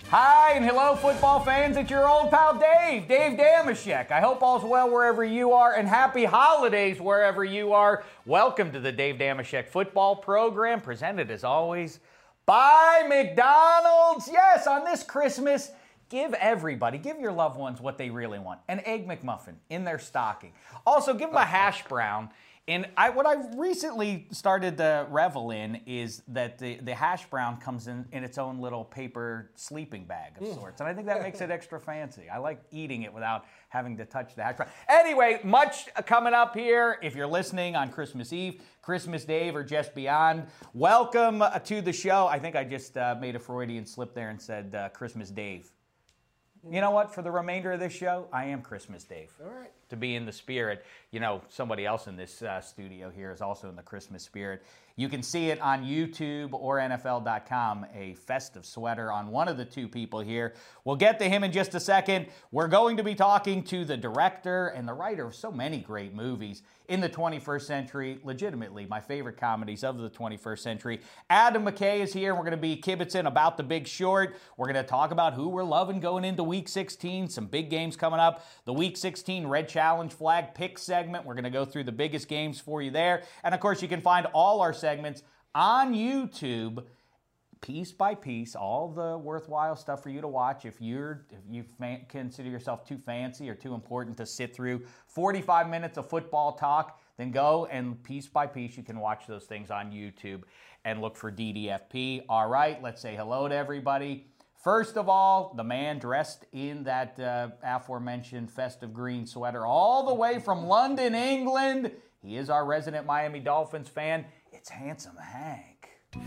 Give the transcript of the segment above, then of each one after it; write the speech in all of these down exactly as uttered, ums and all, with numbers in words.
Hi and hello, football fans. It's your old pal Dave, Dave Damashek. I hope all's well wherever you are, and happy holidays wherever you are. Welcome to the Dave Damashek football program, presented as always by McDonald's. Yes, on this Christmas, give everybody, give your loved ones what they really want. An Egg McMuffin in their stocking. Also, give them a hash brown. And I, what I recently started to revel in is that the, the hash brown comes in, in its own little paper sleeping bag of sorts. And I think that makes it extra fancy. I like eating it without having to touch the hash brown. Anyway, much coming up here. If you're listening on Christmas Eve, Christmas Day, or just beyond, welcome to the show. I think I just uh, made a Freudian slip there and said uh, Christmas Dave. You know what? For the remainder of this show, I am Christmas Dave. All right. To be in the spirit. You know, somebody else in this uh, studio here is also in the Christmas spirit. You can see it on YouTube or N F L dot com, a festive sweater on one of the two people here. We'll get to him in just a second. We're going to be talking to the director and the writer of so many great movies in the twenty-first century, legitimately my favorite comedies of the twenty-first century. Adam McKay is here. We're going to be kibitzing about The Big Short. We're going to talk about who we're loving going into Week sixteen, some big games coming up. The Week sixteen Red Challenge Flag Pick segment. We're going to go through the biggest games for you there. And of course, you can find all our segments on YouTube, piece by piece, all the worthwhile stuff for you to watch. If you're if you fan, consider yourself too fancy or too important to sit through forty-five minutes of football talk, then go and piece by piece you can watch those things on YouTube and look for D D F P. All right, let's say hello to everybody. First of all, the man dressed in that uh, aforementioned festive green sweater all the way from London, England. He is our resident Miami Dolphins fan. It's Handsome Hank.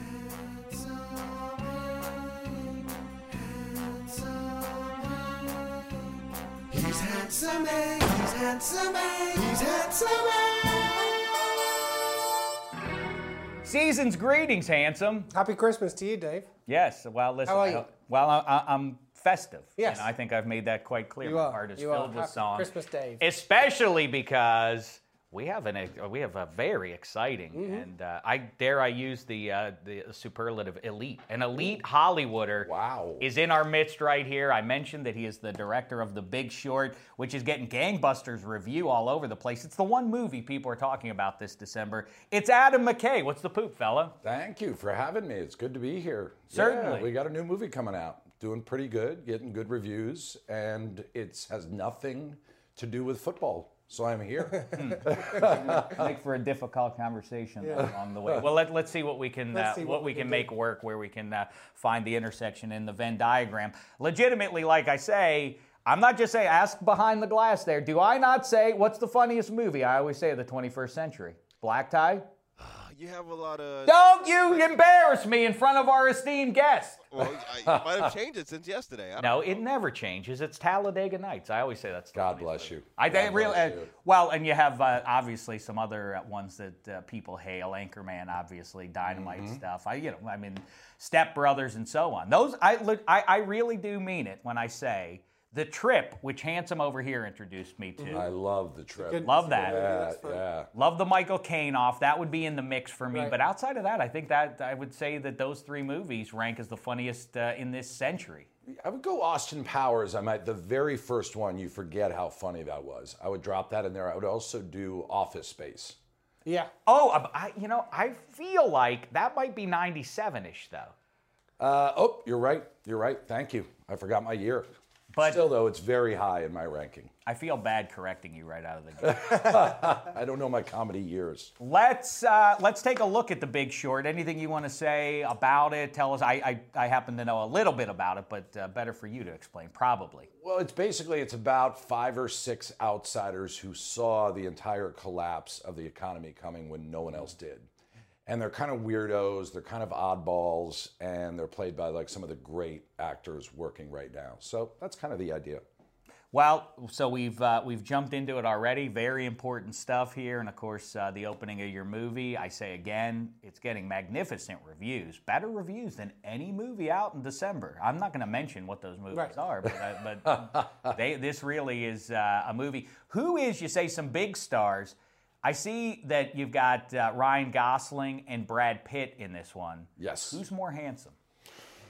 He's handsome, Hank. He's handsome, Hank. He's handsome, Hank. Season's greetings, handsome. Happy Christmas to you, Dave. Yes, well, listen. How are you? I, well, I, I'm festive. Yes. And I think I've made that quite clear. You My are. heart is You filled are. with Happy song. Christmas, Dave. Especially because we have an we have a very exciting Mm-hmm. and uh, I dare I use the uh, the superlative elite. An elite Hollywooder Wow. is in our midst right here. I mentioned that he is the director of The Big Short, which is getting gangbusters review all over the place. It's the one movie people are talking about this December. It's Adam McKay. What's the poop, fella? Thank you for having me. It's good to be here. Certainly. Yeah, we got a new movie coming out. Doing pretty good, getting good reviews, and it has nothing to do with football. So I'm here. Make for a difficult conversation along the way. Well, let, let's see what we can uh, see what, what we we can can make work, where we can uh, find the intersection in the Venn diagram. Legitimately, like I say, I'm not just saying, ask behind the glass there. Do I not say, what's the funniest movie? I always say of the twenty-first century. Black Tie? You have a lot of. Don't you embarrass me in front of our esteemed guest. Well, I, you might have changed it since yesterday. I don't No, know. it never changes. It's Talladega Nights. I always say that's the God funniest bless movie. you. I God think really bless uh, you. well, and you have uh, obviously some other uh, ones that uh, people hail. Anchorman, obviously, Dynamite Mm-hmm. stuff. I, you know, I mean, Step Brothers and so on. Those, I, look, I, I really do mean it when I say The Trip, which Handsome over here introduced me to. I love the trip. Good- Love that. Yeah, yeah. Love the Michael Caine off. That would be in the mix for me. Right. But outside of that, I think that I would say that those three movies rank as the funniest uh, in this century. I would go Austin Powers. I might the very first one. You forget how funny that was. I would drop that in there. I would also do Office Space. Yeah. Oh, uh, I, you know, I feel like that might be ninety-seven-ish, though. Uh, oh, you're right. You're right. Thank you. I forgot my year. But Still, though, it's very high in my ranking. I feel bad correcting you right out of the gate. I don't know my comedy years. let's uh, let's take a look at The Big Short. Anything you want to say about it? Tell us. I I, I happen to know a little bit about it, but uh, better for you to explain, probably. Well, it's basically it's about five or six outsiders who saw the entire collapse of the economy coming when no one else did. And they're kind of weirdos, they're kind of oddballs, and they're played by like some of the great actors working right now. So that's kind of the idea. Well, so we've uh, we've jumped into it already. Very important stuff here, and of course, uh, the opening of your movie. I say again, it's getting magnificent reviews, better reviews than any movie out in December. I'm not going to mention what those movies Right. are, but uh, but they, this really is uh, a movie. Who is, you say, some big stars? I see that you've got uh, Ryan Gosling and Brad Pitt in this one. Yes. Who's more handsome?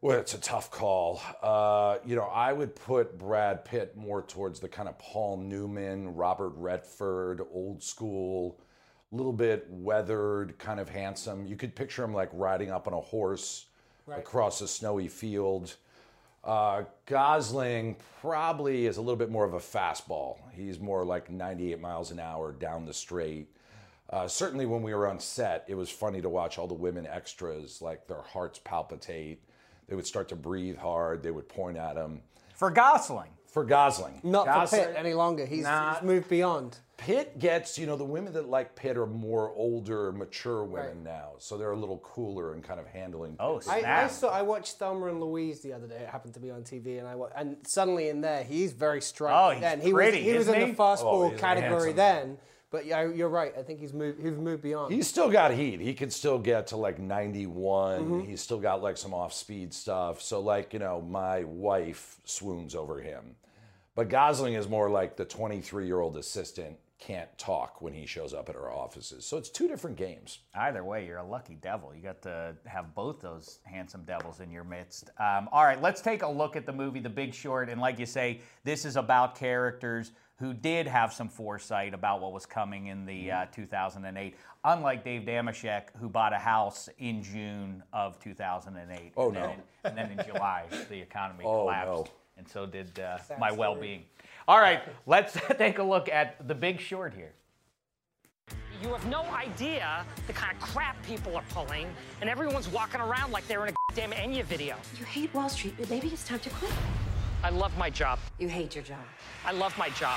Well, it's a tough call. Uh, you know, I would put Brad Pitt more towards the kind of Paul Newman, Robert Redford, old school, a little bit weathered, kind of handsome. You could picture him like riding up on a horse right. across a snowy field. Uh, Gosling probably is a little bit more of a fastball. He's more like ninety-eight miles an hour down the straight. Uh, certainly when we were on set, it was funny to watch all the women extras, like their hearts palpitate. They would start to breathe hard. They would point at him. For Gosling. For Gosling. Not Gosling, for Pitt any longer. He's, not, he's moved beyond. Pitt gets, you know, the women that like Pitt are more older, mature women right. now. So they're a little cooler and kind of handling Oh, Pitt. I, I saw. I watched Thelma and Louise the other day. It happened to be on T V, and I wa- and suddenly in there, he's very striking. Oh, he's then. He pretty, was, he was isn't in he? the fastball Oh, he's category handsome. then. But yeah, you're right. I think he's moved. He's moved beyond. He's still got heat. He can still get to like ninety-one. Mm-hmm. He's still got like some off-speed stuff. So like, you know, my wife swoons over him. But Gosling is more like the twenty-three-year-old assistant can't talk when he shows up at our offices. So it's two different games. Either way, you're a lucky devil. You got to have both those handsome devils in your midst. Um, all right, let's take a look at the movie The Big Short. And like you say, this is about characters who did have some foresight about what was coming in the uh, two thousand eight, unlike Dave Damashek, who bought a house in June of two thousand eight. Oh, and no. Then in, and then in July, the economy Oh, collapsed. no. And so did uh, my well-being. All right, let's take a look at The Big Short here. You have no idea the kind of crap people are pulling, and everyone's walking around like they're in a damn Enya video. You hate Wall Street, but maybe it's time to quit. I love my job. You hate your job. I love my job.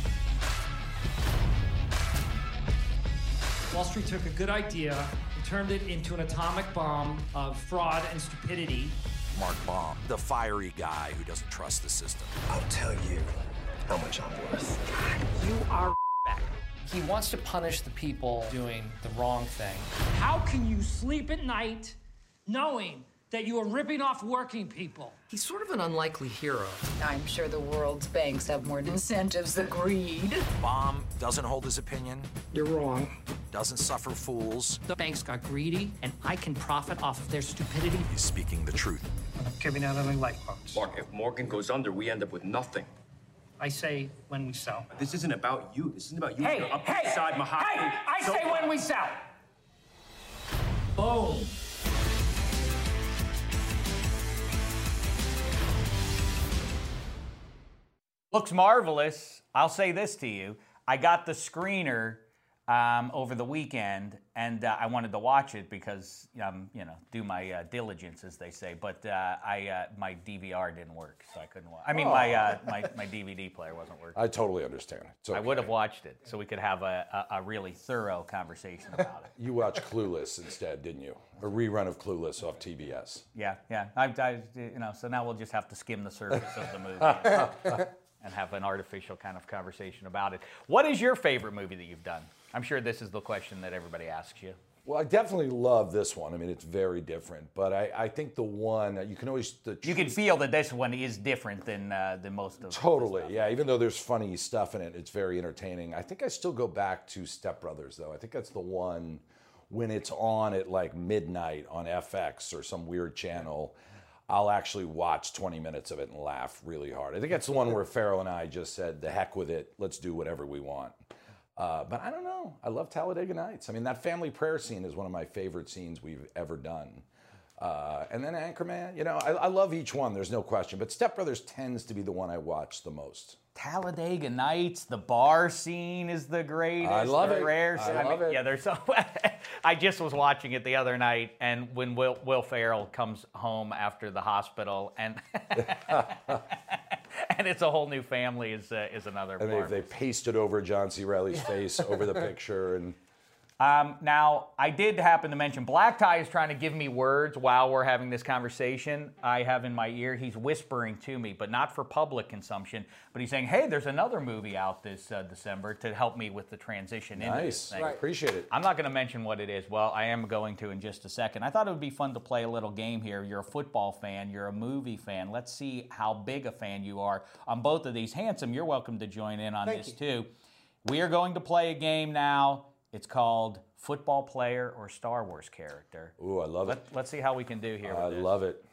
Wall Street took a good idea and turned it into an atomic bomb of fraud and stupidity. Mark Baum, the fiery guy who doesn't trust the system. I'll tell you how much I'm worth. You are back. He wants to punish the people doing the wrong thing. How can you sleep at night knowing that you are ripping off working people? He's sort of an unlikely hero. I'm sure the world's banks have more incentives than greed. Baum doesn't hold his opinion, You're wrong. doesn't suffer fools. The banks got greedy, and I can profit off of their stupidity. He's speaking the truth. I'm not giving out any lifeboats. Mark, if Morgan goes under, we end up with nothing. I say when we sell. This isn't about you. This isn't about you. Hey, You're up hey, beside Mahogany. hey, I So- say when we sell. Boom. Looks marvelous. I'll say this to you. I got the screener um, over the weekend, and uh, I wanted to watch it because, um, you know, do my uh, diligence, as they say. But uh, I, uh, my D V R didn't work, so I couldn't watch. I mean, my, uh, my my D V D player wasn't working. I totally understand. It's okay. I would have watched it, so we could have a, a, a really thorough conversation about it. You watched Clueless instead, didn't you? A rerun of Clueless off T B S. Yeah, yeah. I, I, you know, so now we'll just have to skim the surface of the movie. And have an artificial kind of conversation about it. What is your favorite movie that you've done? I'm sure this is the question that everybody asks you. Well, I definitely love this one. I mean, it's very different, but I, I think the one you can always the You can feel that this one is different than uh, than most of. totally, yeah. Even though there's funny stuff in it, it's very entertaining. I think I still go back to Step Brothers, though. I think that's the one when it's on at like midnight on F X or some weird channel. I'll actually watch twenty minutes of it and laugh really hard. I think that's the one where Farrell and I just said, the heck with it, let's do whatever we want. Uh, but I don't know. I love Talladega Nights. I mean, that family prayer scene is one of my favorite scenes we've ever done. Uh, and then Anchorman, you know, I, I love each one, there's no question. But Step Brothers tends to be the one I watch the most. Talladega Nights, the bar scene is the greatest. I love the it. Rare I scene. love mean, it. Yeah, there's so. I just was watching it the other night, and when Will, Will Ferrell comes home after the hospital, and and it's a whole new family is uh, is another. And they, they pasted over John C. Reilly's face over the picture, and Um, now, I did happen to mention Black Tie is trying to give me words while we're having this conversation. I have in my ear, he's whispering to me, but not for public consumption. But he's saying, hey, there's another movie out this uh, December to help me with the transition into this nice. thing. Right. Appreciate it. I'm not going to mention what it is. Well, I am going to in just a second. I thought it would be fun to play a little game here. You're a football fan. You're a movie fan. Let's see how big a fan you are on both of these. Handsome, you're welcome to join in on Thank this you. too. We are going to play a game now. It's called Football Player or Star Wars Character. Ooh, I love Let, it. let's see how we can do here. I with this. love it.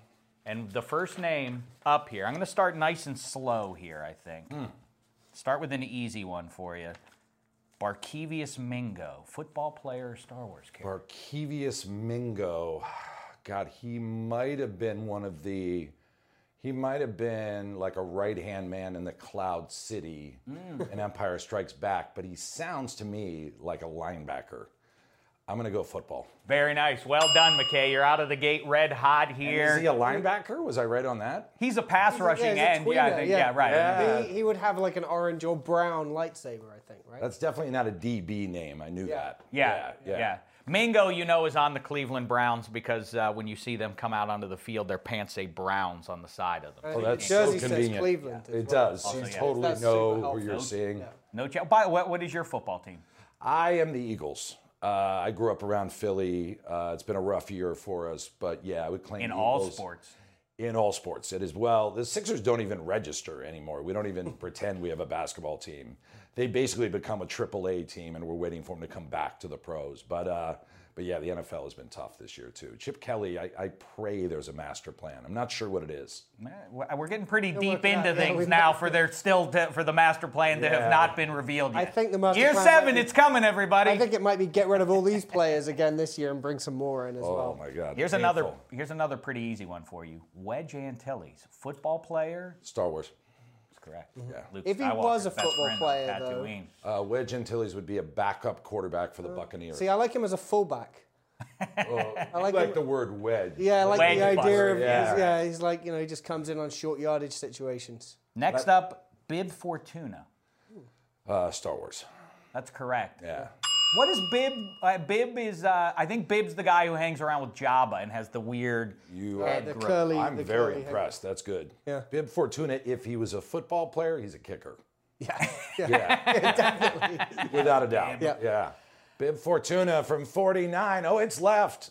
And the first name up here, I'm going to start nice and slow here, I think. Mm. Start with an easy one for you. Barkevius Mingo, football player or Star Wars character? Barkevius Mingo. God, he might have been one of the... He might have been like a right-hand man in the Cloud City Mm. in Empire Strikes Back, but he sounds to me like a linebacker. I'm going to go football. Very nice. Well done, McKay. You're out of the gate red hot here. And is he a linebacker? Was I right on that? He's a pass He's a- rushing yeah, he's a end. Yeah, I tweener, think, yeah. yeah, right. Yeah. He, he would have like an orange or brown lightsaber, I think, right? That's definitely not a D B name. I knew Yeah. that. Yeah, yeah, Mingo, you know, is on the Cleveland Browns because uh, when you see them come out onto the field, their pants say Browns on the side of them. Uh, Oh, that's Jersey so says convenient. Cleveland as It well. does. Also, you yeah. totally That's know super who you're helpful. seeing. Yeah. No ch- By what, what is your football team? I am the Eagles. Uh, I grew up around Philly. Uh, it's been a rough year for us, but yeah, I would claim In the all Eagles. sports. In all sports, it is. Well, the Sixers don't even register anymore. We don't even pretend we have a basketball team. They basically become a triple A team, and we're waiting for them to come back to the pros. But uh, but yeah, the N F L has been tough this year too. Chip Kelly, I, I pray there's a master plan. I'm not sure what it is. Man, We're getting pretty Yeah, deep we're- into yeah, yeah, things we've now got- for their still to, for the master plan to have Yeah. not been revealed yet. I think the master Year plan seven, might be- it's coming, everybody. I think it might be get rid of all these players again this year and bring some more in as Oh well. my God. Here's painful. another. Here's another pretty easy one for you. Wedge Antilles, football player. Star Wars. That's correct. Yeah. Luke If he Skywalker's was a best football friend on player, though- Tatooine. Uh, Wedge Antilles would be a backup quarterback for the Buccaneers. See, I like him as a fullback. Oh, I like like him- the word wedge. Yeah, I like Wedge the idea buster, of yeah. he's, yeah, he's like, you know, he just comes in on short yardage situations. Next up, Bib Fortuna. Uh, Star Wars. That's correct. Yeah. What is Bib? Uh, Bib is, uh, I think Bib's the guy who hangs around with Jabba and has the weird. You, Uh, uh, the grip. curly. I'm the very curly hair. impressed. That's good. Yeah. Bib Fortuna, if he was a football player, he's a kicker. Yeah, Yeah. definitely. Without a doubt. Yeah. Yeah. Bib Fortuna from forty-nine. Oh, it's left.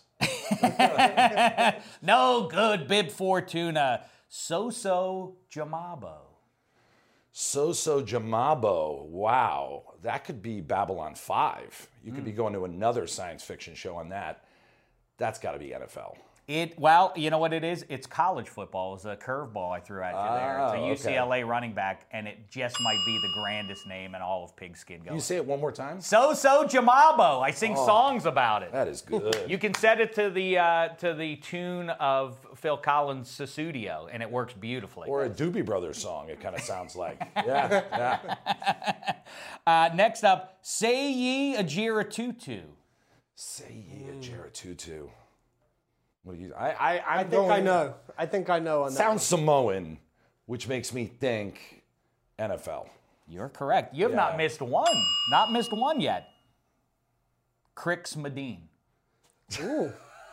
No good, Bib Fortuna. So-so Jamabo. Soso Jamabo. Wow. That could be Babylon five. You could be Hmm. going to another science fiction show on that. That's got to be N F L. It well, you know what it is? It's college football. It's a curveball I threw at you there. It's a Oh, U C L A running back, and it just might be the grandest name in all of Pigskin Can Going. you say it one more time? So-so Jamabo. I sing songs about it. That is good. You can set it to the uh, to the tune of Phil Collins' Susudio, and it works beautifully. Or a Doobie Brothers song, it kind of sounds like. Yeah, yeah. Uh, next up, Say Ye Ajira Tutu. Say ye a Jaratutu. What do you? I I I'm I think going, I know. I think I know on that. Sounds Samoan, which makes me think N F L. You're correct. You have not Yeah. missed one. Not missed one yet. Crix Medine. Ooh.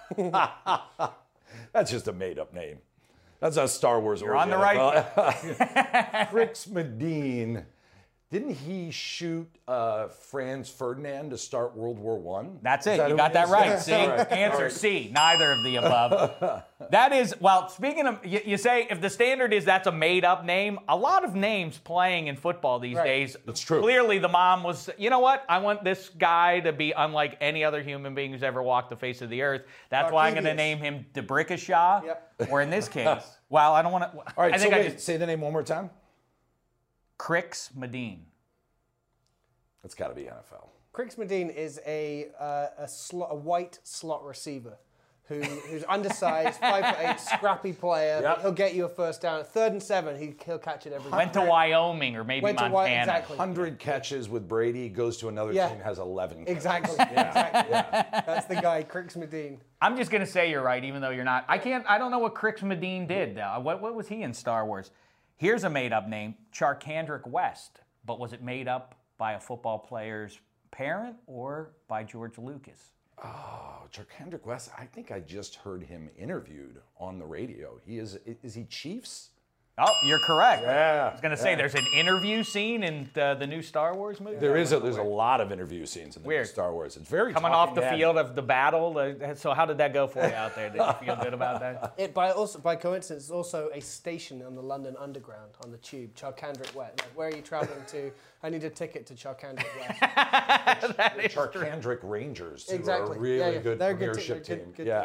That's just a made-up name. That's a Star Wars. You're on the right. Crix Medine. Didn't he shoot uh, Franz Ferdinand to start World War One? That's it. Is that You who got it that is? right. Yeah. See? All right. Answer All right. C. Neither of the above. That is, well, speaking of, you, you say if the standard is that's a made up name, a lot of names playing in football these Right. days. That's true. Clearly, the mom was, you know what? I want this guy to be unlike any other human being who's ever walked the face of the earth. That's why I'm going to Archidius. name him Debrickashaw. Yep. Or in this case, well, I don't want to. All right, I so think I wait, just. say the name one more time. Crix Medine. That's got to be N F L. Crix Medine is a uh, a, slot, a white slot receiver who who's undersized, five foot eight, scrappy player. Yep. He'll get you a first down. At third and seven, he, he'll catch it every Went to time. Wyoming or maybe Went to Montana. Wy- exactly. one hundred catches with Brady, goes to another Yeah. team, has eleven. catches. Exactly. exactly. That's the guy, Crix Medine. I'm just gonna say you're right, even though you're not. I can't. I don't know what Crix Medine did. Uh, what what was he in Star Wars? Here's a made-up name, Charkandrick West. But was it made up by a football player's parent or by George Lucas? Oh, Charkandrick West. I think I just heard him interviewed on the radio. He is. Is he Chiefs? Oh, you're correct. Yeah. I was gonna say yeah. there's an interview scene in the, the new Star Wars movie. There is a there's a lot of interview scenes in the Weird. new Star Wars. It's very Coming off talking the head. field of the battle. Uh, so how did that go for you out there? Did you feel good about that? It by also by coincidence, it's also a station on the London Underground on the tube, Charkandrick West. Like, where are you travelling to? I need a ticket to Charkandrick West. That The is true. Charkandrick Rangers, who Exactly. are a really Yeah, yeah. good They're good premiership te- team. good- good yeah.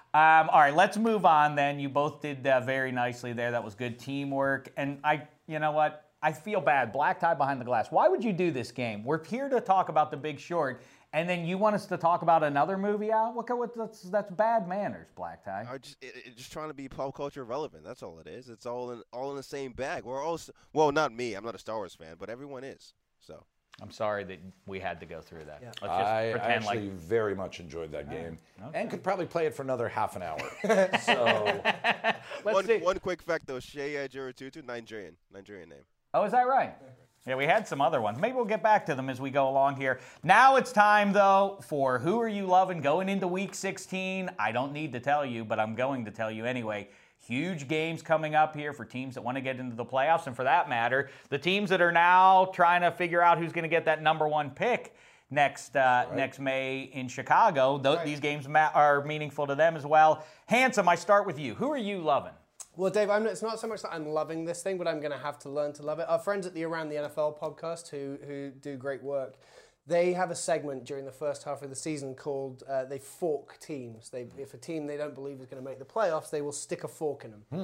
Um, all right, let's move on then. You both did uh, very nicely there. That was good teamwork. And I, you know what? I feel bad. Black tie behind the glass. Why would you do this game? We're here to talk about The Big Short, and then you want us to talk about another movie out? What, what that's, that's bad manners, Black tie. I just it, it, just trying to be pop culture relevant. That's all it is. It's all in all in the same bag. We're all well, not me. I'm not a Star Wars fan, but everyone is. So. I'm sorry that we had to go through that. Yeah. Let's just I pretend actually like... very much enjoyed that game, okay. and could probably play it for another half an hour. So, one, one quick fact though: Shea Ajiratutu, Nigerian, Nigerian name. Oh, is that right? Yeah, we had some other ones. Maybe we'll get back to them as we go along here. Now it's time, though, for Who Are You Loving going into Week sixteen. I don't need to tell you, but I'm going to tell you anyway. Huge games coming up here for teams that want to get into the playoffs, and for that matter, the teams that are now trying to figure out who's going to get that number one pick next uh, right. next May in Chicago. Th- right. These games ma- are meaningful to them as well. Handsome, I start with you. Who are you loving? Well, Dave, I'm, it's not so much that I'm loving this thing, but I'm going to have to learn to love it. Our friends at the Around the N F L podcast, who who do great work, they have a segment during the first half of the season called uh, they fork teams. They, if a team they don't believe is going to make the playoffs, they will stick a fork in them. Hmm.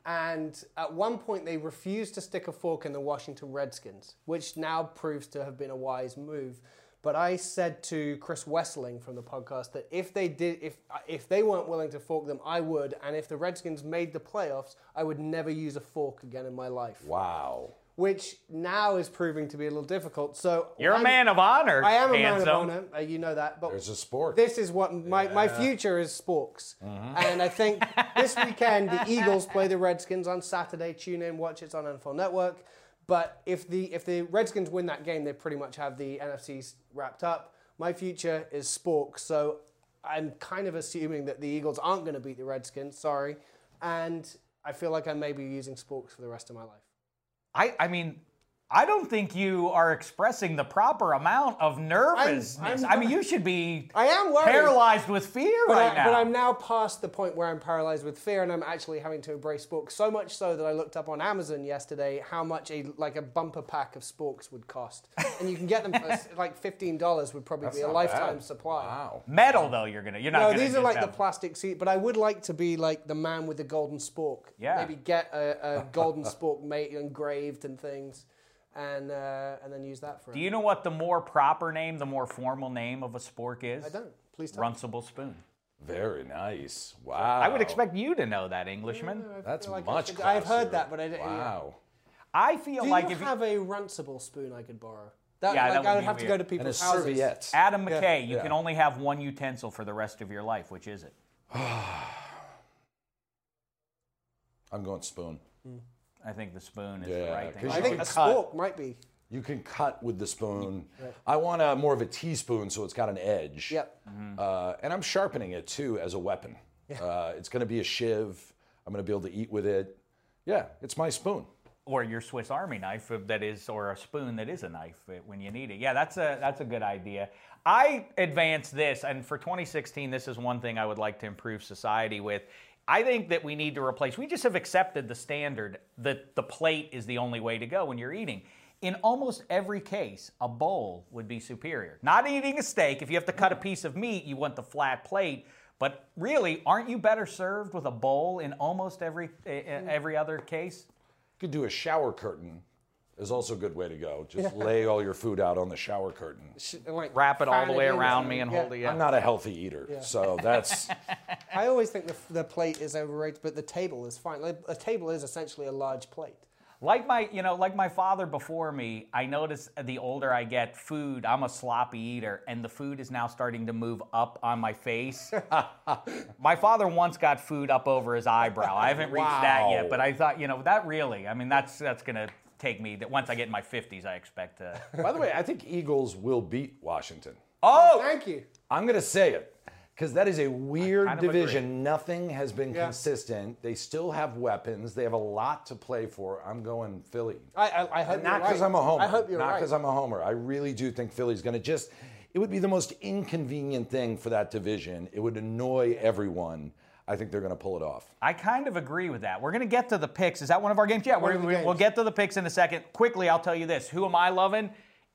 And at one point, they refused to stick a fork in the Washington Redskins, which now proves to have been a wise move. But I said to Chris Wessling from the podcast that if they did, if if they weren't willing to fork them, I would. And if the Redskins made the playoffs, I would never use a fork again in my life. Wow. Which now is proving to be a little difficult. So you're I'm, a man of honor. I am a handsome. man of honor. Uh, you know that. But there's a sport. This is what my, yeah. my future is sporks. Mm-hmm. And I think this weekend the Eagles play the Redskins on Saturday. Tune in, watch it. It's on N F L Network. But if the if the Redskins win that game, they pretty much have the N F C wrapped up. My future is sporks. So I'm kind of assuming that the Eagles aren't going to beat the Redskins. Sorry. And I feel like I may be using sporks for the rest of my life. I, I mean, I don't think you are expressing the proper amount of nervousness. I'm, I'm, I mean, you should be I am worried. paralyzed with fear but right I, now. But I'm now past the point where I'm paralyzed with fear, and I'm actually having to embrace sporks. So much so that I looked up on Amazon yesterday how much a like a bumper pack of sporks would cost, and you can get them for like fifteen dollars. Would probably That's be a not lifetime bad. supply. Wow. Metal though, you're gonna you're not. No, gonna these are like have... the plastic seat. But I would like to be like the man with the golden spork. Yeah. Maybe get a, a golden spork made engraved and things. And uh, and then use that for. Do you know what the more proper name, the more formal name of a spork is? I don't. Please tell Runcible spoon. Very nice. Wow. I would expect you to know that, Englishman. Yeah, That's like much classier. I've heard classier. that, but I didn't. Wow. I feel Do like you if have a runcible spoon I could borrow? That, Yeah, like that would I would be have to weird. go to And a people's houses. serviette. Adam McKay, Yeah. you Yeah. can only have one utensil for the rest of your life. Which is it? I'm going spoon. I think the spoon is Yeah, the right thing. 'cause I you think can a cut. spork might be. You can cut with the spoon. Right. I want a more of a teaspoon so it's got an edge. Yep. Uh, and I'm sharpening it too as a weapon. Yeah. Uh, it's going to be a shiv. I'm going to be able to eat with it. Yeah, it's my spoon. Or your Swiss Army knife that is, or a spoon that is a knife when you need it. Yeah, that's a that's a good idea. I advance this, and for twenty sixteen, this is one thing I would like to improve society with. I think that we need to replace, we just have accepted the standard that the plate is the only way to go when you're eating. In almost every case, a bowl would be superior. Not eating a steak, if you have to cut a piece of meat, you want the flat plate. But really, aren't you better served with a bowl in almost every every other case? You could do a shower curtain. Is also a good way to go. Just lay all your food out on the shower curtain. Like Wrap it all the way fan it in around or me and something. hold it. Yeah. Yeah. I'm not a healthy eater, Yeah. so that's I always think the, the plate is overrated, but the table is fine. Like, a table is essentially a large plate. Like my, you know, like my father before me, I notice the older I get, food, I'm a sloppy eater, and the food is now starting to move up on my face. My father once got food up over his eyebrow. I haven't reached Wow. that yet, but I thought, you know, that really, I mean, that's that's going to take me, that once I get in my fifties, I expect to. By the way, I think Eagles will beat Washington. Oh! Thank you. I'm going to say it because that is a weird kind of division. agree. Nothing has been Yeah. consistent. They still have weapons. They have a lot to play for. I'm going Philly. I, I, I hope And you're not because right. I'm a homer. I hope you're not right. because I'm a homer. I really do think Philly's going to just. It would be the most inconvenient thing for that division. It would annoy everyone. I think they're going to pull it off. I kind of agree with that. We're going to get to the picks. Is that one of our games? Yeah, One we're, of the we- games. we'll get to the picks in a second. Quickly, I'll tell you this. Who am I loving?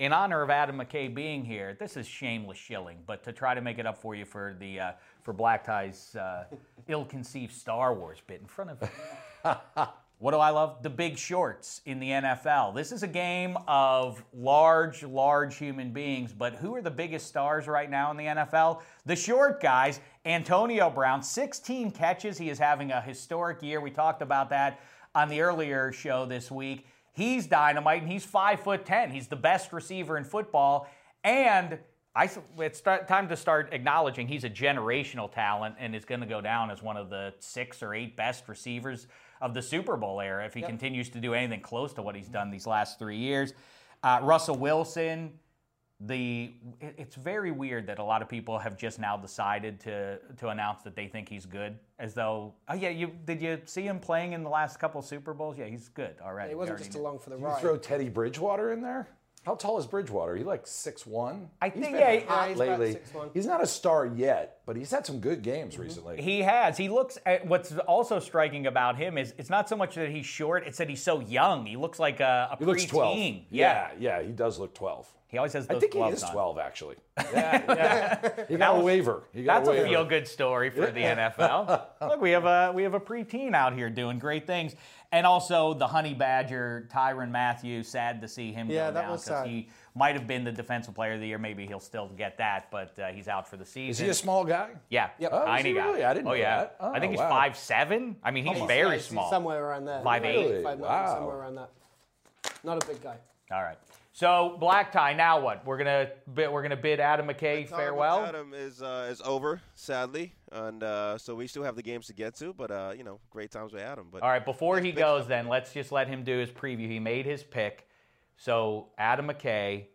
in honor of Adam McKay being here, this is shameless shilling, but to try to make it up for you for the uh, for Black Tie's uh, ill-conceived Star Wars bit in front of what do I love? The Big Shorts in the N F L. This is a game of large, large human beings, but who are the biggest stars right now in the N F L? The short guys. Antonio Brown, sixteen catches. He is having a historic year. We talked about that on the earlier show this week. He's dynamite, and he's five foot ten. He's the best receiver in football, and I, it's start, time to start acknowledging he's a generational talent and is going to go down as one of the six or eight best receivers of the Super Bowl era if he yep. continues to do anything close to what he's done these last three years. Uh, Russell Wilson, the it, it's very weird that a lot of people have just now decided to to announce that they think he's good, as though, oh yeah, you did you see him playing in the last couple of Super Bowls? Yeah, he's good already. He wasn't just knew. along for the Did ride. You throw Teddy Bridgewater in there? How tall is Bridgewater? He like six one? I he's think been yeah, hot yeah, he's lately. about six one. He's not a star yet, but he's had some good games recently. He has. He looks at what's also striking about him is it's not so much that he's short, it's that he's so young. He looks like a, a He looks twelve. preteen. Yeah. yeah, yeah, he does look twelve. He always has those I think he gloves is on. twelve, actually. Yeah, yeah. He got a waiver. He got That's a, a waiver. feel-good story for the N F L. Look, we have a we have a preteen out here doing great things, and also the Honey Badger, Tyrann Mathieu. Sad to see him Yeah, go that down was sad. he might have been the Defensive Player of the Year. Maybe he'll still get that, but uh, he's out for the season. Is he a small guy? Yeah, Yep. Oh, is tiny he guy. really? I didn't oh know yeah, that. Oh, I think he's wow. five seven. I mean, he's He's- very yeah, he's small. Somewhere around there. Five eight. Really? Five nine, Wow. somewhere around that. Not a big guy. All right. So Black Tie. Now what? We're gonna bid, we're gonna bid Adam McKay The time farewell. with Adam is uh, is over, sadly, and uh, so we still have the games to get to. But uh, you know, great times with Adam. But All right, before he big goes, stuff. then let's just let him do his preview. He made his pick. So Adam McKay,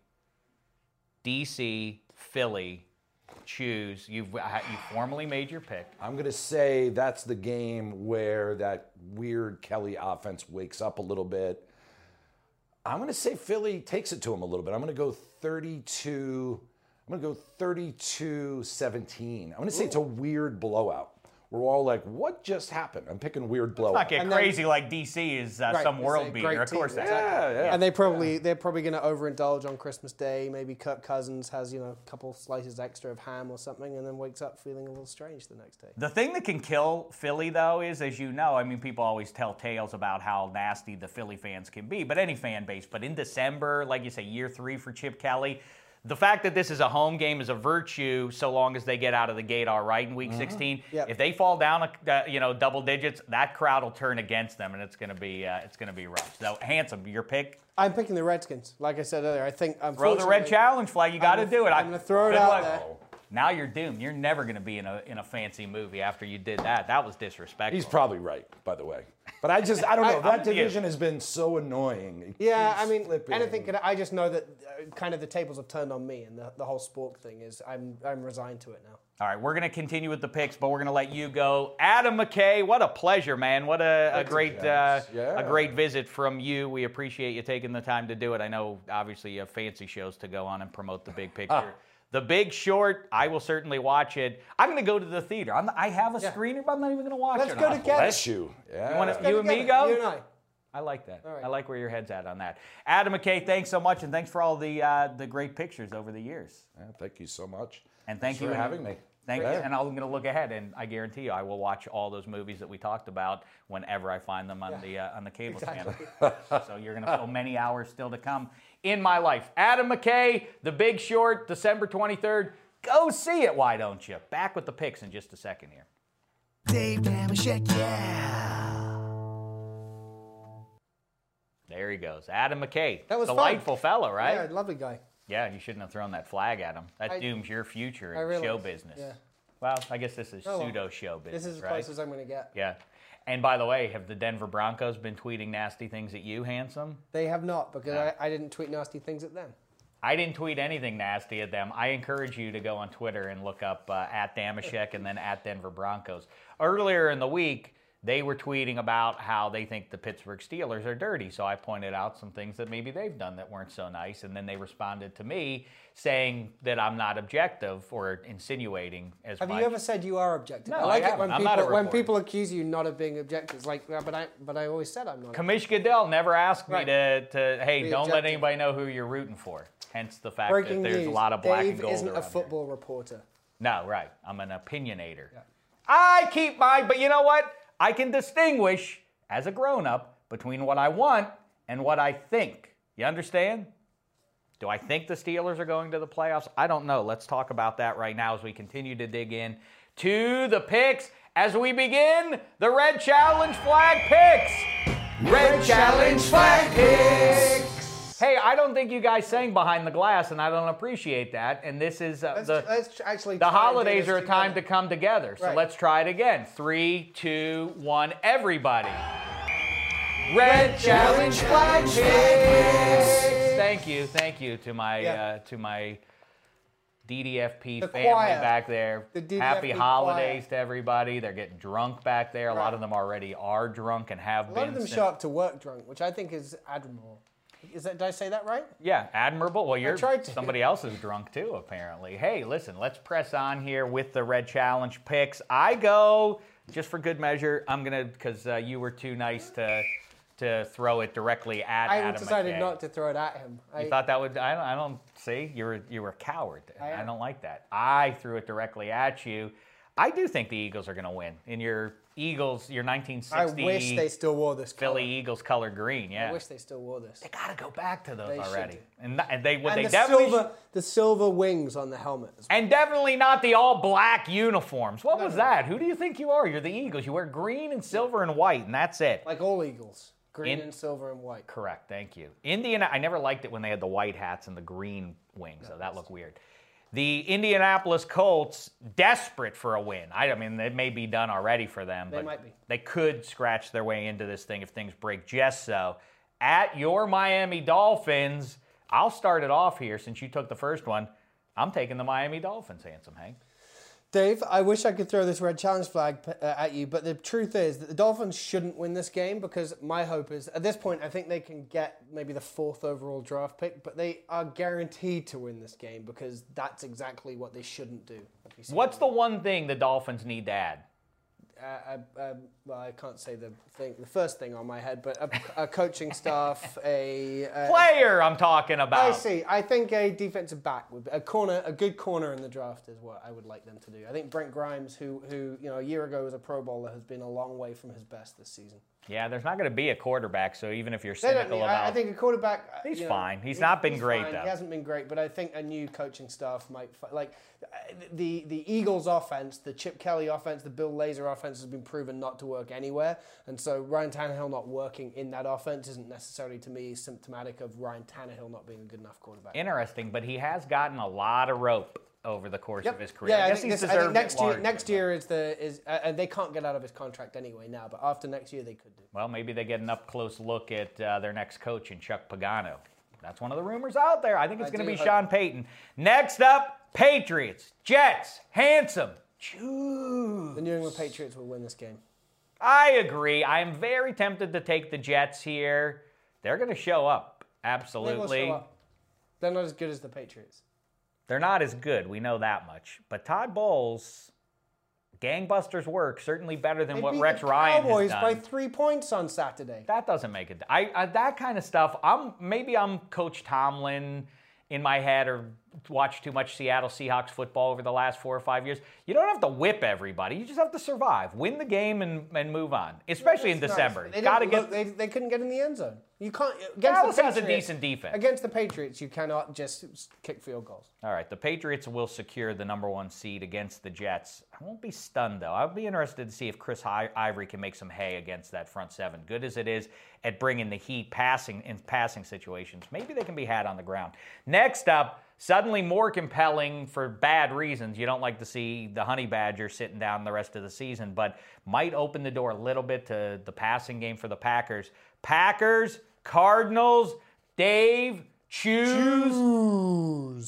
D C, Philly, choose. You've you formally made your pick. I'm going to say that's the game where that weird Kelly offense wakes up a little bit. I'm going to say Philly takes it to him a little bit. I'm going to go thirty-two. I'm going to go thirty-two seventeen. I'm going to say it's a weird blowout. We're all like, what just happened? I'm picking weird blowout. Let's not get And then- crazy like D C is uh, Right, some it's a world great beater. Of team, course, that's yeah, yeah. And they probably they're probably going to overindulge on Christmas Day. Maybe Kirk Cousins has you know a couple slices extra of ham or something, and then wakes up feeling a little strange the next day. The thing that can kill Philly, though, is, as you know, I mean, people always tell tales about how nasty the Philly fans can be, but any fan base. But in December, like you say, year three for Chip Kelly, the fact that this is a home game is a virtue so long as they get out of the gate all right in Week sixteen. Yep. If they fall down, uh, you know, double digits, that crowd will turn against them, and it's going to be uh, it's going to be rough. So, Handsome, your pick? I'm picking the Redskins. Like I said earlier, I think Throw the red challenge flag. You got to I'm do it. I'm going to throw it Good out luck. there. Now you're doomed. You're never going to be in a in a fancy movie after you did that. That was disrespectful. He's probably right, by the way. But I just, I don't know. I- that I'm- division has been so annoying. It Yeah, keeps I mean, flipping. anything could. I just know that uh, kind of the tables have turned on me, and the, the whole sport thing is. I'm I'm resigned to it now. All right, we're going to continue with the picks, but we're going to let you go. Adam McKay, what a pleasure, man. What a, a great uh, Yeah. a great visit from you. We appreciate you taking the time to do it. I know, obviously, you have fancy shows to go on and promote the big picture. Ah. The Big Short, I will certainly watch it. I'm going to go to the theater. I'm, I have a Yeah. screener, but I'm not even going to watch Let's it. go Oh, together. Bless you. Yeah. You, wanna, Go you and me together, go? You and I. I like that. All right. I like where your head's at on that. Adam McKay, thanks so much, and thanks for all the uh, the great pictures over the years. Yeah, thank you so much. And thank Thanks you for and- having me. Thank Yeah. you. And I'm going to look ahead, and I guarantee you, I will watch all those movies that we talked about whenever I find them on Yeah. the uh, on the cable Exactly. channel. So you're going to feel many hours still to come in my life. Adam McKay, The Big Short, December twenty-third. Go see it, why don't you? Back with the picks in just a second here. Dave Damashek, yeah. There he goes. Adam McKay. That was delightful fun. fellow, right? Yeah, lovely guy. Yeah, you shouldn't have thrown that flag at him. That I- dooms your future I in realize, show business. yeah. Well, I guess this is Oh, well. pseudo show business, This is as right? close as I'm going to get. Yeah. And by the way, have the Denver Broncos been tweeting nasty things at you, Handsome? They have not, because No. I, I didn't tweet nasty things at them. I didn't tweet anything nasty at them. I encourage you to go on Twitter and look up uh, at Damashek and then at Denver Broncos. Earlier in the week, they were tweeting about how they think the Pittsburgh Steelers are dirty. So I pointed out some things that maybe they've done that weren't so nice. And then they responded to me saying that I'm not objective or insinuating as Have much. you ever said you are objective? No, I like I it when haven't. I'm not a people when reporter. people accuse you not of being objective. It's like, yeah, but I but I always said I'm not. Kamish Goodell never asked me Right. to, to hey, Be don't let objective. anybody know who you're rooting for. Hence the fact Breaking that there's news. a lot of black Dave and gold isn't around a here. football reporter. No, right. I'm an opinionator. I keep my, but you know what? I can distinguish as a grown-up between what I want and what I think. You understand? Do I think the Steelers are going to the playoffs? I don't know. Let's talk about that right now as we continue to dig in to the picks as we begin the Red Challenge Flag Picks. Red Challenge Flag Picks. Hey, I don't think you guys sang Behind the Glass, and I don't appreciate that. And this is uh, Let's, the let's actually. the try and do holidays this are a time together. to come together. So Right. let's try it again. Three, two, one, everybody. Red Challenge Flag Picks. Thank you, thank you to my Yeah. uh, to my D D F P The family choir. back there. The D D F P Happy holidays choir. to everybody. They're getting drunk back there. A lot Right. of them already are drunk and have A been. lot of them since- show up to work drunk, which I think is admirable. Is that? Did I say that right? Yeah, admirable. Well, you're tried to. somebody else is drunk too, apparently. Hey, listen, let's press on here with the Red Challenge picks. I go just for good measure. I'm gonna because uh, you were too nice to to throw it directly at I Adam decided McKay. not to throw it at him. I, You thought that would? I don't. I don't see. You were you were a coward. I I, am. don't like that. I threw it directly at you. I do think the Eagles are going to win in your Eagles, your nineteen I sixty wish they still wore this Philly color. Eagles color green. Yeah, I wish they still wore this. they got to go back to those They should already. do. And, and they what And they the definitely silver, the silver wings on the helmet. As well. and definitely not the all black uniforms. What No, was no. that? Who do you think you are? You're the Eagles. You wear green and silver and white, and that's it. Like all Eagles, green In- and silver and white. Correct. Thank you. Indiana. I never liked it when they had the white hats and the green wings. So that looked weird. The Indianapolis Colts, desperate for a win. I, I mean, it may be done already for them, They but might be. they could scratch their way into this thing if things break just so. At your Miami Dolphins, I'll start it off here since you took the first one. I'm taking the Miami Dolphins, handsome Hank. Dave, I wish I could throw this red challenge flag uh, at you, but the truth is that the Dolphins shouldn't win this game because my hope is, at this point, I think they can get maybe the fourth overall draft pick, but they are guaranteed to win this game because that's exactly what they shouldn't do. If you see What's what the one thing the Dolphins need to add? I mean. Uh, uh, um, well, I can't say the thing, the first thing on my head, but a, a coaching staff, a uh, Player I'm talking about. I see. I think a defensive back would be a corner, a good corner in the draft is what I would like them to do. I think Brent Grimes, who who you know a year ago was a Pro Bowler, has been a long way from his best this season. Yeah, there's not going to be a quarterback, so even if you're They don't cynical need- about I, I think a quarterback. uh, He's you know, fine. He's not been great, fine. though. He hasn't been great, but I think a new coaching staff might fi- like uh, the the Eagles' offense, the Chip Kelly offense, the Bill Lazor offense has been proven not to work anywhere, and so Ryan Tannehill not working in that offense isn't necessarily to me symptomatic of Ryan Tannehill not being a good enough quarterback. interesting, but he has gotten a lot of rope over the course of his career. Yeah, I I guess think, he's this, I think deserved next it year. largely, Next but- year is the is uh, and they can't get out of his contract anyway now. But after next year, they could do. Well, maybe they get an up close look at uh, their next coach in Chuck Pagano. That's one of the rumors out there. I think it's I going to do be hope- Sean Payton. Next up, Patriots, Jets, handsome. Choose. The New England Patriots will win this game. I agree. I'm very tempted to take the Jets here. They're going to show up. They will Absolutely. show up. They're not as good as the Patriots. They're not as good. We know that much. But Todd Bowles, gangbusters work. Certainly better than They what beat Rex the Ryan Cowboys has by done. three points on Saturday. That doesn't make it. I, I that kind of stuff. I'm maybe I'm Coach Tomlin in my head, or watched too much Seattle Seahawks football over the last four or five years. You don't have to whip everybody. You just have to survive, win the game, and, and move on. Especially in That's December. nice. They, Got to didn't get. look, they, they couldn't get in the end zone. You can't. Against Dallas the has a Patriots- decent defense. Against the Patriots, you cannot just kick field goals. All right, the Patriots will secure the number one seed against the Jets. I won't be stunned, though. I'll be interested to see if Chris Hi- Ivory can make some hay against that front seven. Good as it is at bringing the heat passing in passing situations, maybe they can be had on the ground. Next up, suddenly more compelling for bad reasons. You don't like to see the Honey Badger sitting down the rest of the season, but might open the door a little bit to the passing game for the Packers. Packers, Cardinals, Dave, choose.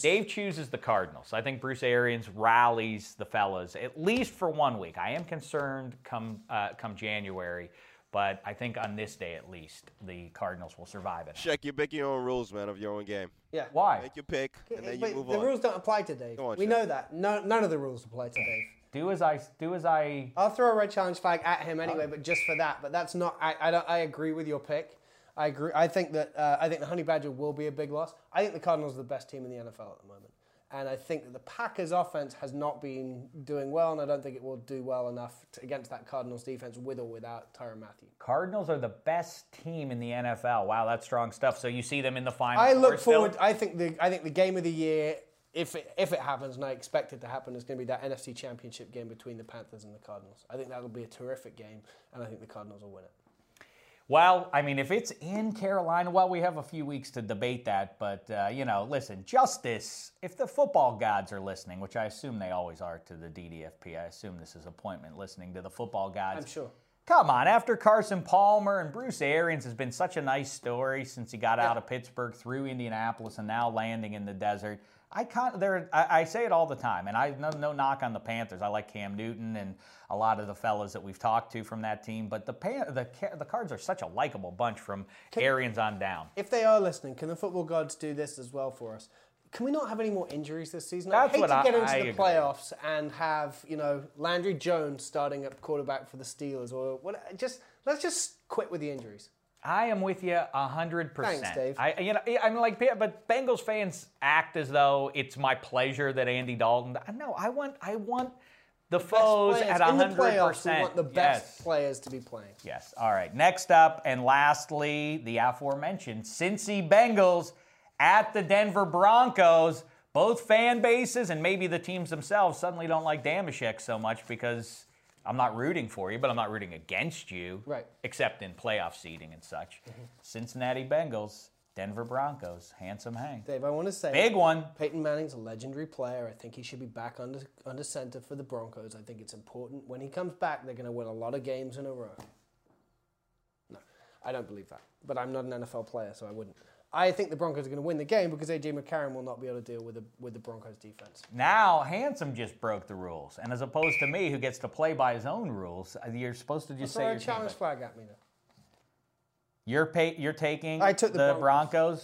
choose. Dave chooses the Cardinals. I think Bruce Arians rallies the fellas, at least for one week. I am concerned come uh, come January, but I think on this day at least, the Cardinals will survive it. Check, you make your own rules, man, of your own game. Yeah. Why? Make your pick, and then you But move the on. rules don't apply to Dave. Go on, we Shaq. know that. No, none of the rules apply to Dave. Do as I do as I. I'll throw a red challenge flag at him anyway, but just for that. But that's not. I I, don't, I agree with your pick. I agree. I think that uh, I think the Honey Badger will be a big loss. I think the Cardinals are the best team in the N F L at the moment, and I think that the Packers' offense has not been doing well, and I don't think it will do well enough to, against that Cardinals defense with or without Tyrann Mathieu. Cardinals are the best team in the N F L. Wow, that's strong stuff. So you see them in the final. I four look still? forward. I think the I think the game of the year, if it, if it happens, and I expect it to happen, is going to be that N F C Championship game between the Panthers and the Cardinals. I think that'll be a terrific game, and I think the Cardinals will win it. Well, I mean, if it's in Carolina, well, we have a few weeks to debate that. But, uh, you know, listen, justice, if the football gods are listening, which I assume they always are to the D D F P, I assume this is appointment listening to the football gods. I'm sure. Come on, after Carson Palmer and Bruce Arians has been such a nice story since he got out of Pittsburgh through Indianapolis and now landing in the desert. I can't, there, I, I say it all the time, and I no, no knock on the Panthers. I like Cam Newton and a lot of the fellas that we've talked to from that team, but the Pan, the the Cards are such a likable bunch from Can, Arians on down. If they are listening, can the football gods do this as well for us? Can we not have any more injuries this season? That's I hate what to I- get into I the agree. playoffs and have, you know, Landry Jones starting at quarterback for the Steelers, or what? Just let's just quit with the injuries. I am with you a hundred percent. Thanks, Dave. I, you know, I'm like, but Bengals fans act as though it's my pleasure that Andy Dalton. No, I want, I want the foes Best players at a in the hundred playoffs, we percent. want the best Yes. players to be playing. Yes. All right. Next up, and lastly, the aforementioned Cincy Bengals at the Denver Broncos. Both fan bases and maybe the teams themselves suddenly don't like Damashek so much because I'm not rooting for you, but I'm not rooting against you. Right. Except in playoff seeding and such. Cincinnati Bengals, Denver Broncos, handsome Hank. Dave, I want to say Big one. Peyton Manning's a legendary player. I think he should be back under under center for the Broncos. I think it's important. When he comes back, they're going to win a lot of games in a row. No, I don't believe that. But I'm not an N F L player, so I wouldn't. I think the Broncos are going to win the game because A J McCarron will not be able to deal with the with the Broncos defense. Now, Handsome just broke the rules. And as opposed to me, who gets to play by his own rules, you're supposed to just Throw say a your challenge team. flag at me though. You're pay, you're taking I took the the Broncos. Broncos.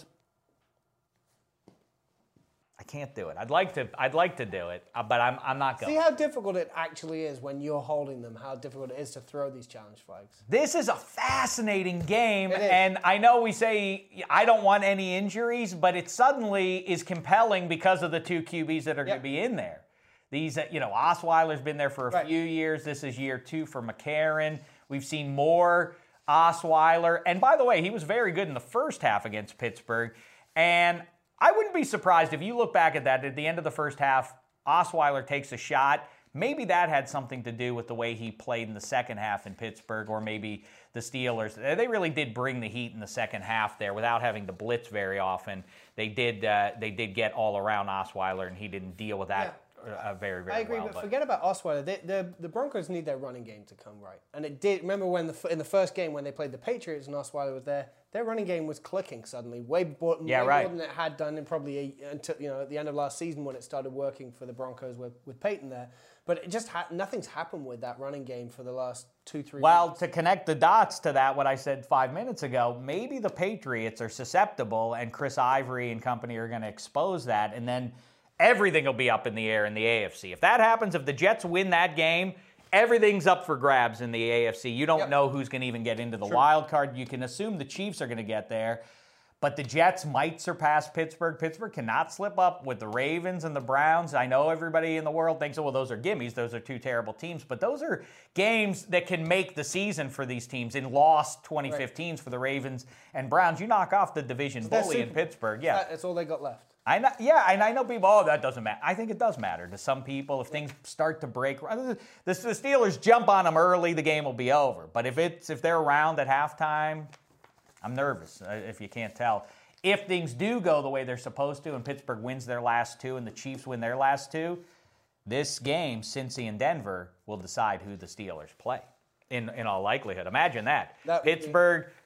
I can't do it. I'd like to. I'd like to do it, uh, but I'm. I'm not going. See how difficult it actually is when you're holding them. How difficult it is to throw these challenge flags. This is a fascinating game, It is. and I know we say I don't want any injuries, but it suddenly is compelling because of the two Q Bs that are going Yep. to be in there. These, uh, you know, Osweiler's been there for a Right. few years. This is year two for McCarron. We've seen more Osweiler, and by the way, he was very good in the first half against Pittsburgh, and I wouldn't be surprised if you look back at that at the end of the first half, Osweiler takes a shot. Maybe that had something to do with the way he played in the second half in Pittsburgh, or maybe the Steelers. They really did bring the heat in the second half there without having to blitz very often. They did uh, they did get all around Osweiler, and he didn't deal with that uh, very, very I agree, well. but, forget about Osweiler. They, the the Broncos need their running game to come right, and it did. Remember when the f- in the first game when they played the Patriots and Osweiler was there, their running game was clicking suddenly, way, more, Yeah, way right. more than it had done in probably a, until you know at the end of last season when it started working for the Broncos with, with Peyton there. But it just ha- nothing's happened with that running game for the last two three. Well, weeks. to connect the dots to that, what I said five minutes ago, maybe the Patriots are susceptible, and Chris Ivory and company are going to expose that, and then everything will be up in the air in the A F C. If that happens, if the Jets win that game, everything's up for grabs in the A F C. You don't Yep. know who's going to even get into the True. wild card. You can assume the Chiefs are going to get there. But the Jets might surpass Pittsburgh. Pittsburgh cannot slip up with the Ravens and the Browns. I know everybody in the world thinks, oh, well, those are gimmies. Those are two terrible teams. But those are games that can make the season for these teams. In lost twenty fifteens for the Ravens and Browns, you knock off the division They're bully in Super Bowl. Pittsburgh. Yeah. That- that's all they got left. I know, yeah, and I know people, oh, that doesn't matter. I think it does matter to some people. If things start to break, the, the Steelers jump on them early, the game will be over. But if it's if they're around at halftime, I'm nervous, uh, if you can't tell. If things do go the way they're supposed to and Pittsburgh wins their last two and the Chiefs win their last two, this game, Cincy and Denver, will decide who the Steelers play in, in all likelihood. Imagine that. That would be- Pittsburgh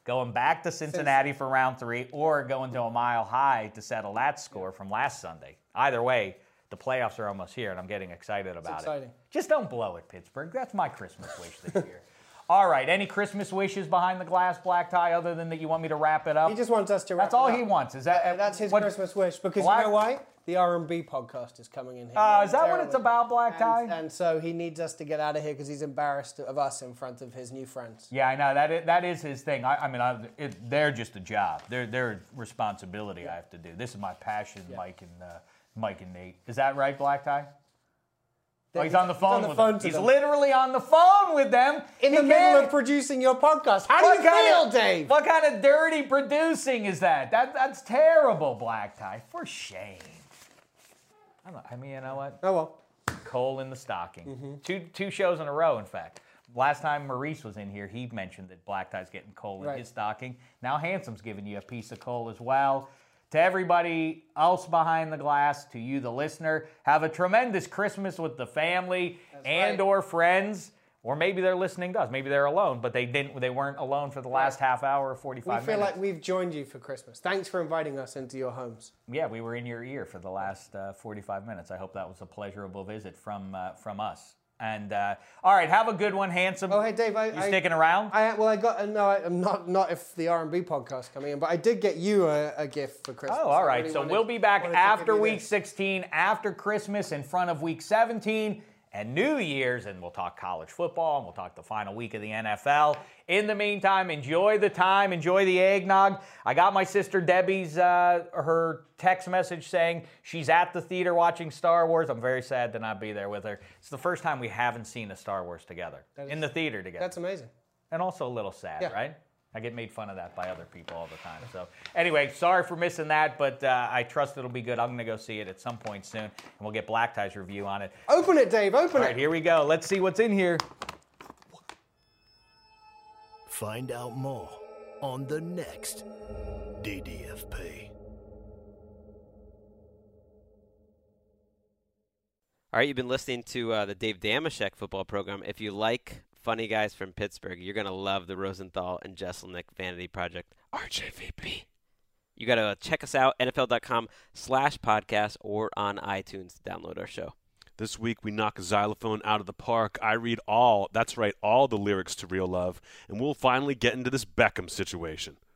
going back to Cincinnati for round three or going to a Mile High to settle that score from last Sunday. Either way, the playoffs are almost here, and I'm getting excited about it's exciting. it. Just don't blow it, Pittsburgh. That's my Christmas wish this year. All right, any Christmas wishes behind the glass, Black Tie, other than that you want me to wrap it up? He just wants us to wrap That's all it up. he wants. Is that That's his what, Christmas wish, because Black- you know why? The R and B podcast is coming in here. Uh, is that what it's about, Black Tie? And, and so he needs us to get out of here because he's embarrassed of us in front of his new friends. Yeah, I know. That is, that is his thing. I, I mean, I, it, they're just a job. They're, they're a responsibility I have to do. This is my passion, yeah. Mike and uh, Mike and Nate. Is that right, Black Tie? Oh, he's on the phone he's on the with phone them. to He's them. literally on the phone with them. In He the middle can't- of producing your podcast. How What do you kind feel, of- Dave? What kind of dirty producing is that? That That's terrible, Black Tie. For shame. I, don't, I mean, you know what? Oh, well. Coal in the stocking. Mm-hmm. Two two shows in a row, in fact. Last time Maurice was in here, he mentioned that Black Tie's getting coal in Right. his stocking. Now Handsome's giving you a piece of coal as well. To everybody else behind the glass, to you, the listener, have a tremendous Christmas with the family That's and right. or friends. Or maybe they're listening to us. Maybe they're alone, but they didn't. They weren't alone for the last half hour or We forty-five feel minutes. like we've joined you for Christmas. Thanks for inviting us into your homes. Yeah, we were in your ear for the last uh, forty-five minutes. I hope that was a pleasurable visit from uh, from us. And uh, all right, have a good one, Handsome. Oh, hey, Dave. I, you I, sticking around? I, well, I got uh, no. I, I'm not. Not if the R and B podcast coming in, but I did get you a, a gift for Christmas. Oh, all I right. really So wanted- we'll be back wanted to give after you week this. sixteen, after Christmas, in front of week seventeen. And New Year's, and we'll talk college football, and we'll talk the final week of the N F L. In the meantime, enjoy the time, enjoy the eggnog. I got my sister Debbie's, uh, her text message saying she's at the theater watching Star Wars. I'm very sad to not be there with her. It's the first time we haven't seen a Star Wars together, That is- in the theater together. That's amazing. And also a little sad, Yeah. right? I get made fun of that by other people all the time. So anyway, sorry for missing that, but uh, I trust it'll be good. I'm going to go see it at some point soon, and we'll get Black Tie's review on it. Open it, Dave. Open All it. right, here we go. Let's see what's in here. Find out more on the next D D F P. All right, you've been listening to uh, the Dave Damashek football program. If you like funny guys from Pittsburgh, you're going to love the Rosenthal and Jesselnick Vanity Project, R J V P. You got to check us out, N F L dot com slash podcast or on iTunes to download our show. This week, we knock a xylophone out of the park. I read all, that's right, all the lyrics to Real Love, and we'll finally get into this Beckham situation.